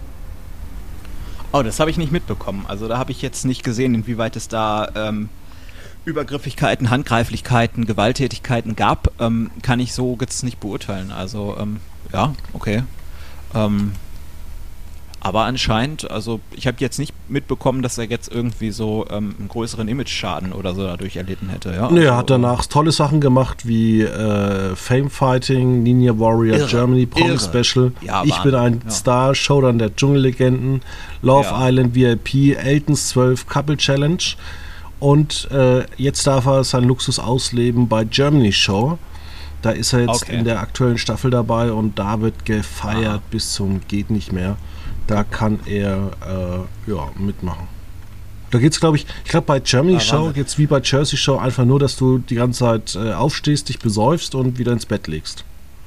Oh, das habe ich nicht mitbekommen. Also da habe ich jetzt nicht gesehen, inwieweit es da ähm, Übergriffigkeiten, Handgreiflichkeiten, Gewalttätigkeiten gab. Ähm, kann ich so jetzt nicht beurteilen. Also ähm, ja, okay. Ähm, aber anscheinend, also ich habe jetzt nicht mitbekommen, dass er jetzt irgendwie so ähm, einen größeren Image-Schaden oder so dadurch erlitten hätte. Ja, Nee, er also, hat danach tolle Sachen gemacht wie äh, Fame Fighting, Ninja Warrior Irre, Germany, Prom irre. Special, Ja, Ich bin ein Wahnsinn, ja. Star, Showdown der Dschungellegenden, Love Ja. Island V I P, Eltons zwölf Couple Challenge und äh, jetzt darf er seinen Luxus ausleben bei Germany Show. Da ist er jetzt Okay. in der aktuellen Staffel dabei und da wird gefeiert Aha. bis zum geht nicht mehr. Da kann er äh, ja, mitmachen. Da geht's, glaube ich, ich glaube bei Germany Ah, Show Wahnsinn. geht's wie bei Jersey Show einfach nur, dass du die ganze Zeit äh, aufstehst, dich besäufst und wieder ins Bett legst.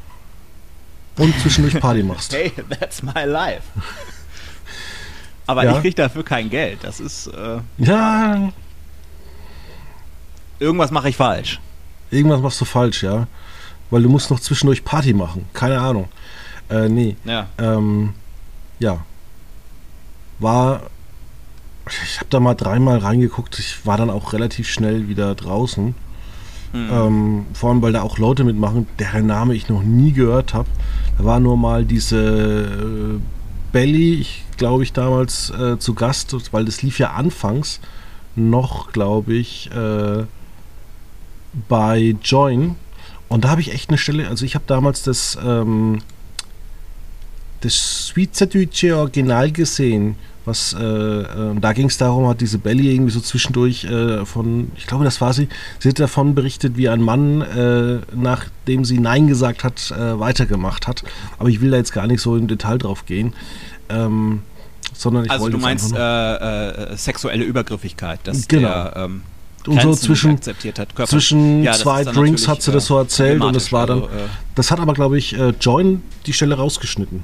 Und zwischendurch Party machst. Hey, that's my life. Aber Ja. ich kriege dafür kein Geld. Das ist, äh, Ja, irgendwas mache ich falsch. irgendwas machst du falsch, ja. Weil du musst noch zwischendurch Party machen. Keine Ahnung. Äh, nee. Ja. Ähm, ja. War. Ich habe da mal dreimal reingeguckt. Ich war dann auch relativ schnell wieder draußen. Hm. Ähm, vor allem, weil da auch Leute mitmachen, deren Name ich noch nie gehört habe. Da war nur mal diese äh, Belly, ich glaube ich damals äh, zu Gast, weil das lief ja anfangs noch, glaube ich, äh, bei Join. Und da habe ich echt eine Stelle, also ich habe damals das, ähm, das Schweizerdeutsche Original gesehen. Was, äh, äh, da ging es darum, hat diese Belly irgendwie so zwischendurch äh, von, ich glaube, das war sie, sie hat davon berichtet, wie ein Mann, äh, nachdem sie Nein gesagt hat, äh, weitergemacht hat. Aber ich will da jetzt gar nicht so im Detail drauf gehen. Ähm, sondern ich Also wollte du jetzt meinst einfach äh, äh, sexuelle Übergriffigkeit, dass Genau. der ähm, nur- und so Grenzen zwischen, nicht akzeptiert hat. Körper- zwischen Ja, das zwei ist dann Drinks natürlich, hat sie das so äh, erzählt und es war dann, problematisch. Also, äh, das hat aber, glaube ich, äh, Join die Stelle rausgeschnitten.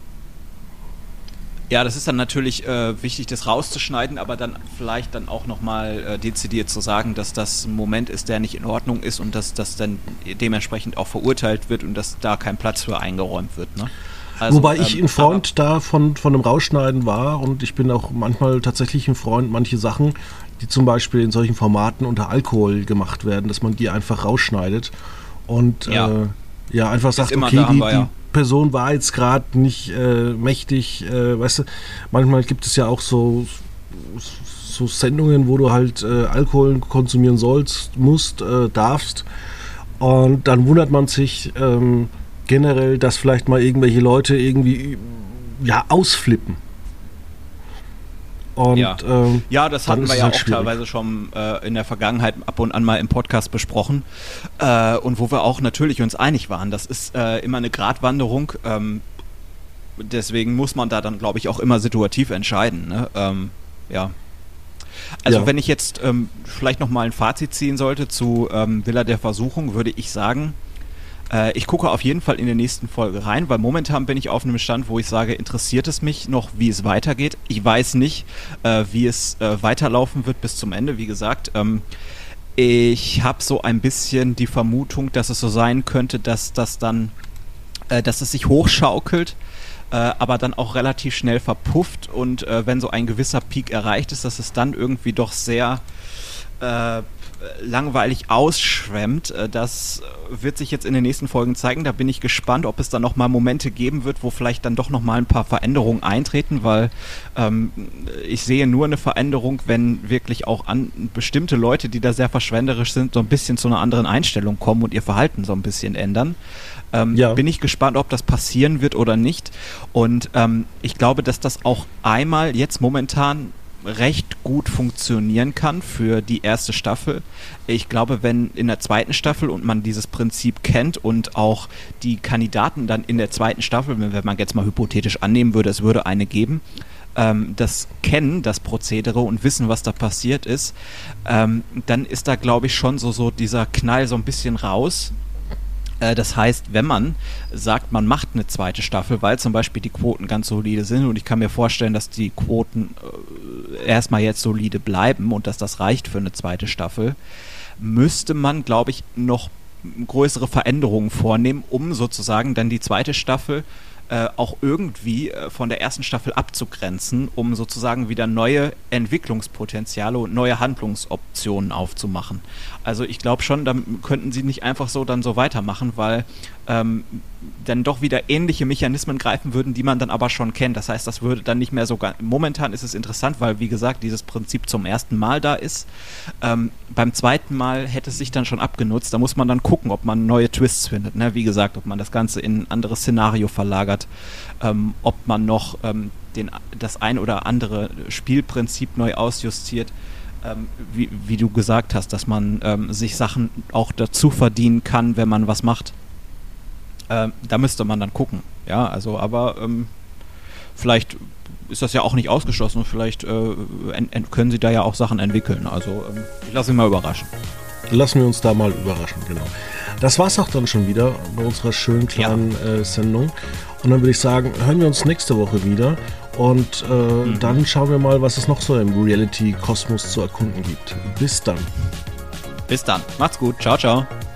Ja, das ist dann natürlich äh, wichtig, das rauszuschneiden, aber dann vielleicht dann auch nochmal äh, dezidiert zu sagen, dass das ein Moment ist, der nicht in Ordnung ist und dass das dann dementsprechend auch verurteilt wird und dass da kein Platz für eingeräumt wird. Ne? Also, Wobei ich ähm, ein Freund da von, von dem Rausschneiden war und ich bin auch manchmal tatsächlich ein Freund, manche Sachen, die zum Beispiel in solchen Formaten unter Alkohol gemacht werden, dass man die einfach rausschneidet und Ja. äh, ja einfach sagt, immer, okay, da haben die, wir die ja. Person war jetzt gerade nicht äh, mächtig, äh, weißt du, manchmal gibt es ja auch so, so Sendungen, wo du halt äh, Alkohol konsumieren sollst, musst, äh, darfst und dann wundert man sich ähm, generell, dass vielleicht mal irgendwelche Leute irgendwie ja ausflippen. Und Ja. ähm, Ja, das dann hatten ist wir es ja halt auch schwierig. teilweise schon äh, in der Vergangenheit ab und an mal im Podcast besprochen äh, und wo wir auch natürlich uns einig waren. Das ist äh, immer eine Gratwanderung. Ähm, deswegen muss man da dann, glaube ich, auch immer situativ entscheiden. Ne? Ähm, ja. Also Ja. wenn ich jetzt ähm, vielleicht noch mal ein Fazit ziehen sollte zu ähm, Villa der Versuchung, würde ich sagen, äh, ich gucke auf jeden Fall in der nächsten Folge rein, weil momentan bin ich auf einem Stand, wo ich sage, interessiert es mich noch, wie es weitergeht. Ich weiß nicht, äh, wie es äh, weiterlaufen wird bis zum Ende, wie gesagt. Ähm, ich habe so ein bisschen die Vermutung, dass es so sein könnte, dass das dann, äh, dass es sich hochschaukelt, äh, aber dann auch relativ schnell verpufft und äh, wenn so ein gewisser Peak erreicht ist, dass es dann irgendwie doch sehr äh, langweilig ausschwemmt. Äh, Das wird sich jetzt in den nächsten Folgen zeigen. Da bin ich gespannt, ob es dann nochmal Momente geben wird, wo vielleicht dann doch nochmal ein paar Veränderungen eintreten, weil ähm, ich sehe nur eine Veränderung, wenn wirklich auch an bestimmte Leute, die da sehr verschwenderisch sind, so ein bisschen zu einer anderen Einstellung kommen und ihr Verhalten so ein bisschen ändern. Ähm, Ja. Bin ich gespannt, ob das passieren wird oder nicht. Und ähm, ich glaube, dass das auch einmal jetzt momentan recht gut funktionieren kann für die erste Staffel. Ich glaube, wenn in der zweiten Staffel und man dieses Prinzip kennt und auch die Kandidaten dann in der zweiten Staffel, wenn man jetzt mal hypothetisch annehmen würde, es würde eine geben, ähm, das kennen, das Prozedere und wissen, was da passiert ist, ähm, dann ist da, glaube ich, schon so, so dieser Knall so ein bisschen raus. Äh, das heißt, wenn man sagt, man macht eine zweite Staffel, weil zum Beispiel die Quoten ganz solide sind und ich kann mir vorstellen, dass die Quoten äh, erstmal jetzt solide bleiben und dass das reicht für eine zweite Staffel, müsste man, glaube ich, noch größere Veränderungen vornehmen, um sozusagen dann die zweite Staffel äh, auch irgendwie äh, von der ersten Staffel abzugrenzen, um sozusagen wieder neue Entwicklungspotenziale und neue Handlungsoptionen aufzumachen. Also ich glaube schon, da könnten sie nicht einfach so dann so weitermachen, weil ähm, dann doch wieder ähnliche Mechanismen greifen würden, die man dann aber schon kennt. Das heißt, das würde dann nicht mehr so... Momentan ist es interessant, weil, wie gesagt, dieses Prinzip zum ersten Mal da ist. Ähm, beim zweiten Mal hätte es sich dann schon abgenutzt. Da muss man dann gucken, ob man neue Twists findet. Ne? Wie gesagt, ob man das Ganze in ein anderes Szenario verlagert, ähm, ob man noch ähm, den, das ein oder andere Spielprinzip neu ausjustiert. Ähm, wie, wie du gesagt hast, dass man ähm, sich Sachen auch dazu verdienen kann, wenn man was macht. Ähm, da müsste man dann gucken. Ja, also, aber ähm, vielleicht ist das ja auch nicht ausgeschlossen. Vielleicht äh, ent- ent- können sie da ja auch Sachen entwickeln. Also, ähm, ich lasse mich mal überraschen. Lassen wir uns da mal überraschen, genau. Das war's auch dann schon wieder bei unserer schönen kleinen ja. äh, Sendung. Und dann würde ich sagen, hören wir uns nächste Woche wieder. Und äh, mhm. dann schauen wir mal, was es noch so im Reality-Kosmos zu erkunden gibt. Bis dann. Bis dann. Macht's gut. Ciao, ciao.